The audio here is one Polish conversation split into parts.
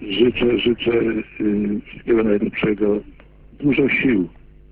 życzę wszystkiego najlepszego, dużo sił.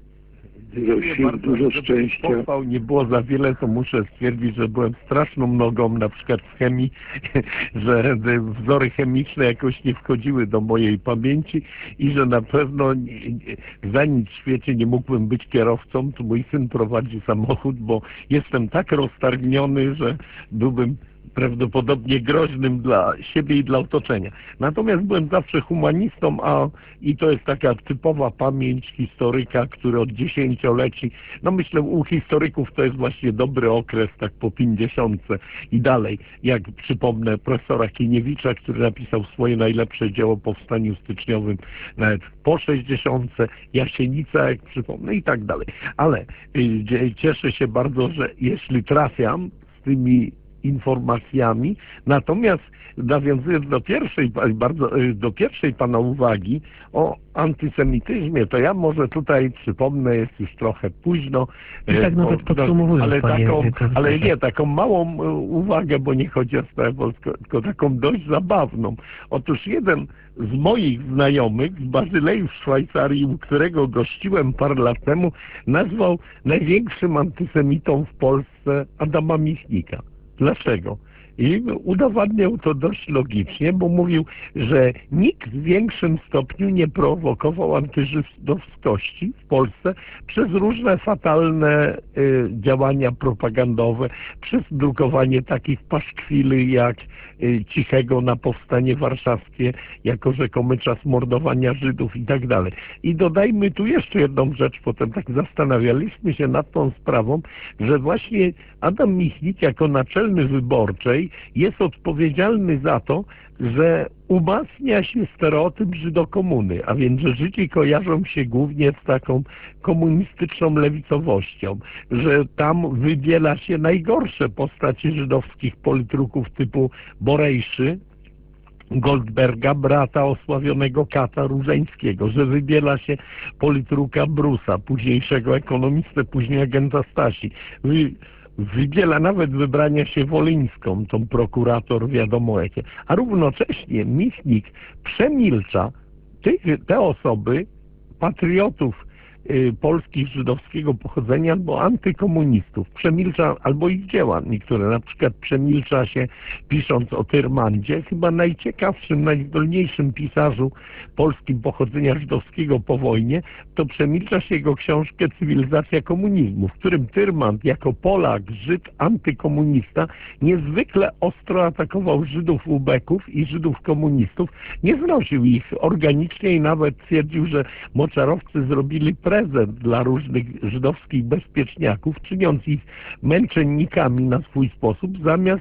Dużo szczęścia. Pochwał nie było za wiele, to muszę stwierdzić, że byłem straszną nogą, na przykład w chemii, że wzory chemiczne jakoś nie wchodziły do mojej pamięci i że na pewno za nic w świecie nie mógłbym być kierowcą. Tu mój syn prowadzi samochód, bo jestem tak roztargniony, że byłbym prawdopodobnie groźnym dla siebie i dla otoczenia. Natomiast byłem zawsze humanistą, i to jest taka typowa pamięć historyka, który od dziesięcioleci, no myślę u historyków to jest właśnie dobry okres, tak po 50 i dalej, jak przypomnę profesora Kiniewicza, który napisał swoje najlepsze dzieło po powstaniu styczniowym, nawet po 60, Jasienica, jak przypomnę i tak dalej. Ale cieszę się bardzo, że jeśli trafiam z tymi informacjami, natomiast nawiązując do pierwszej pana uwagi o antysemityzmie, to ja może tutaj przypomnę, jest już trochę późno, tak nawet podsumowując, taką małą uwagę, bo nie chodzi o sprawę polską, tylko taką dość zabawną. Otóż jeden z moich znajomych z Bazylei w Szwajcarii, u którego gościłem parę lat temu, nazwał największym antysemitą w Polsce Adama Michnika. Dlaczego? I udowadniał to dość logicznie, bo mówił, że nikt w większym stopniu nie prowokował antyżydowskości w Polsce przez różne fatalne działania propagandowe, przez drukowanie takich paszkwili jak Cichego na powstanie warszawskie jako rzekomy czas mordowania Żydów i tak dalej. I dodajmy tu jeszcze jedną rzecz, potem tak zastanawialiśmy się nad tą sprawą, że właśnie Adam Michnik jako naczelny wyborczej jest odpowiedzialny za to, że umacnia się stereotyp żydokomuny, a więc, że Żydzi kojarzą się głównie z taką komunistyczną lewicowością, że tam wybiela się najgorsze postaci żydowskich politruków typu Borejszy, Goldberga, brata osławionego Kata Różeńskiego, że wybiela się politruka Brusa, późniejszego ekonomistę, później agenta Stasi. Wybiela nawet wybrania się Wolyńską, tą prokurator wiadomo jakie. A równocześnie Michnik przemilcza te osoby, patriotów polskich żydowskiego pochodzenia albo antykomunistów, przemilcza albo ich dzieła niektóre, na przykład przemilcza się pisząc o Tyrmandzie, chyba najciekawszym, najzdolniejszym pisarzu polskim pochodzenia żydowskiego po wojnie, to przemilcza się jego książkę Cywilizacja komunizmu, w którym Tyrmand jako Polak, Żyd, antykomunista niezwykle ostro atakował Żydów ubeków i Żydów komunistów, nie znosił ich organicznie i nawet twierdził, że moczarowcy zrobili prezent dla różnych żydowskich bezpieczniaków, czyniąc ich męczennikami na swój sposób,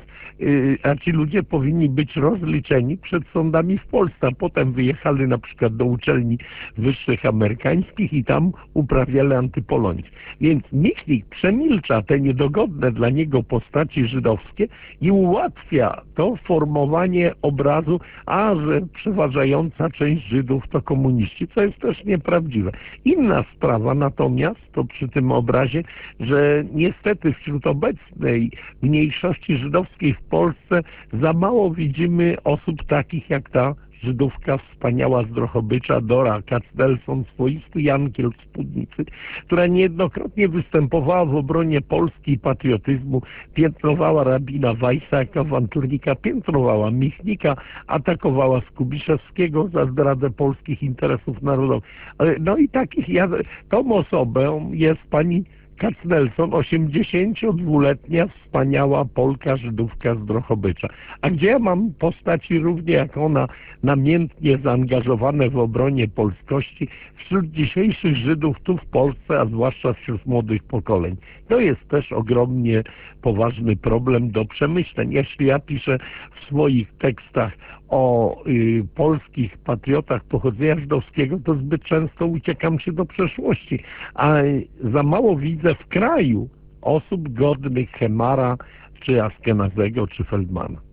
a ci ludzie powinni być rozliczeni przed sądami w Polsce, a potem wyjechali na przykład do uczelni wyższych amerykańskich i tam uprawiali antypolonizm. Więc Michnik przemilcza te niedogodne dla niego postaci żydowskie i ułatwia to formowanie obrazu, że przeważająca część Żydów to komuniści, co jest też nieprawdziwe. Inna sprawa natomiast to przy tym obrazie, że niestety wśród obecnej mniejszości żydowskiej w Polsce za mało widzimy osób takich jak ta Żydówka wspaniała z Drohobycza, Dora Katznelson, swoisty Jankiel w Spódnicy, która niejednokrotnie występowała w obronie Polski i patriotyzmu, piętnowała rabina Weissa jako awanturnika, piętnowała Michnika, atakowała Skubiszewskiego za zdradę polskich interesów narodowych. No i tą osobą jest pani Katznelson, 82-letnia wspaniała Polka Żydówka z Drohobycza. A gdzie ja mam postaci równie jak ona, namiętnie zaangażowane w obronie polskości wśród dzisiejszych Żydów tu w Polsce, a zwłaszcza wśród młodych pokoleń. To jest też ogromnie poważny problem do przemyśleń. Jeśli ja piszę w swoich tekstach o polskich patriotach pochodzenia żydowskiego, to zbyt często uciekam się do przeszłości, a za mało widzę w kraju osób godnych Hemara, czy Askenazego, czy Feldmana.